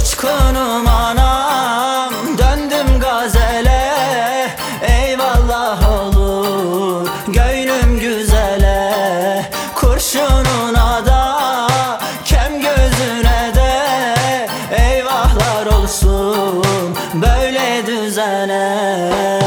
Uçkunum anam, döndüm gazele. Eyvallah olur gönlüm güzele. Kurşununa da kem gözüne de eyvahlar olsun böyle düzene.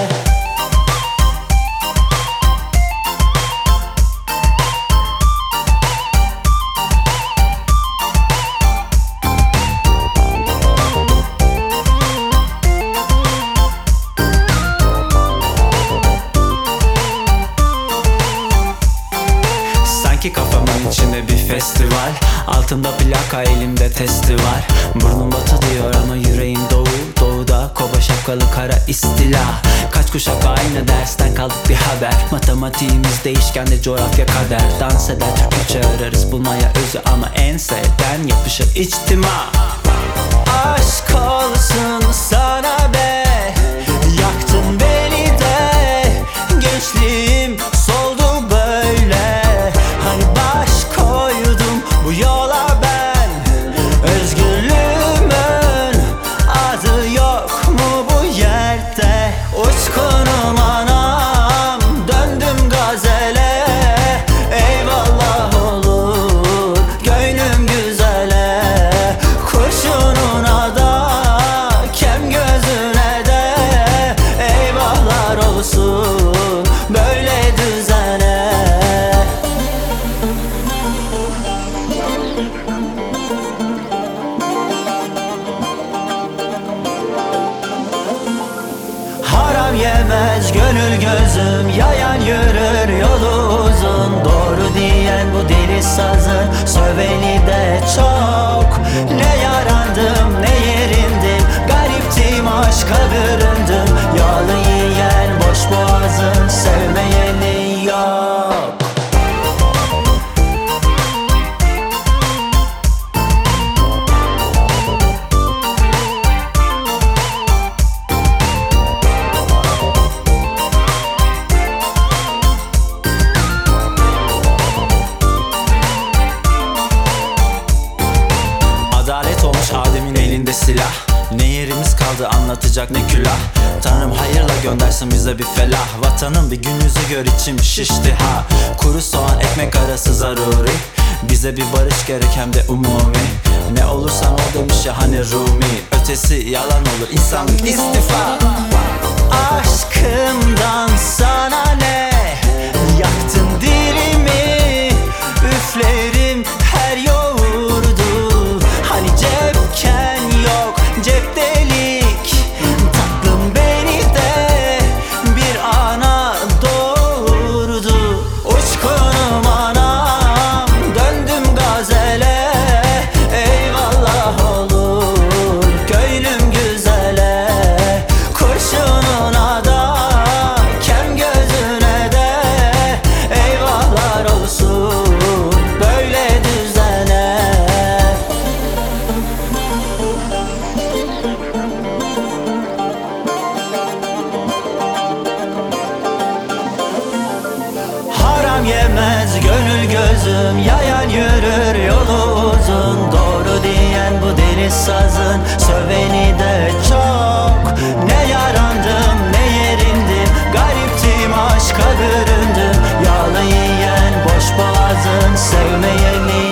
Sanki kafamın içinde bir festival, altımda plaka, elimde testi var. Burnum batı diyor ama yüreğim doğu. Doğuda kova şapkalı kara istila. Kaç kuşak aynı dersten kaldık bir haber. Matematiğimiz değişken de coğrafya kader. Dans eder Türkçe ararız bulmaya özü, ama en sevden yapışır içtima. Aşk olsun sana be, yaktın beni de. Gençliğim soldu böyle. Hani baş koydum bu yola ben. Özgürlüğümün adı yok mu bu yerde? Uçkunum anam, döndüm gazele. Eyvallah olur gönlüm güzele. Kurşununa da kem gözüne de eyvahlar olsun böyle düzene. Haram yemez gönül gözüm, yayan yürür yolu uzun. Doğru diyen bu deli sazın, söveni de çok. Ne yarandım ne yerindim, gariptim aşka büründüm. Yağlı yiyen boş boğazın, sevmeyeni yok. Adalet olmuş Adem'in elinde silah. Ne yerimiz kaldı anlatacak ne külah. Tanrım hayırla göndersin bize bir felah. Vatanın bir gün yüzü gör, içim şişti ha. Kuru soğan ekmek arası zaruri. Bize bir barış gerek hem de umumi. Ne olursan ol demiş ya hani Rumi. Ötesi yalan olur insanlık istifa. Aşkımdan sana ne? Yaktın dilimi, üflerim her yoğurdu. Hani cepken yok cep delik. Tatlım beni de bir ana doğurdu. Uçkunum anam, döndüm gazele. Eyvallah olur gönlüm güzele. Kurşununa da kem gözüne de eyvahlar olsun böyle düzene. Haram yemez gönül gözüm, yayan yürür yolu uzun. Doğru diyen bu deli sazın, söveni de çok. Ne yarandım ne yerindim, gariptim aşka büründüm. Yağlı yiyen boş boğazın, sevmeyeni